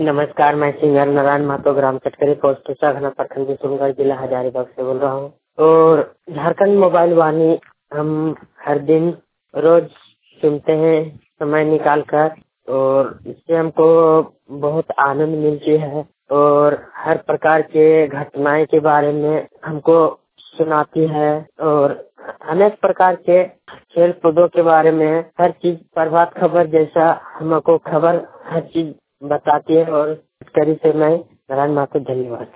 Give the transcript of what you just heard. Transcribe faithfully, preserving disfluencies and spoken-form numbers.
नमस्कार, मैं सिंगर नारायण महतो, ग्राम चटकरी, पोस्ट घना प्रखंड सोनगढ़, जिला हजारीबाग से बोल रहा हूँ। और झारखंड मोबाइल वाणी हम हर दिन रोज सुनते हैं समय निकाल कर, और इससे हमको बहुत आनंद मिलती है और हर प्रकार के घटनाएं के बारे में हमको सुनाती है और अनेक प्रकार के खेल कूदों के बारे में हर चीज प्रभात खबर जैसा हमको खबर हर चीज बताती है। और करी से मैं नारायण महतो, धन्यवाद।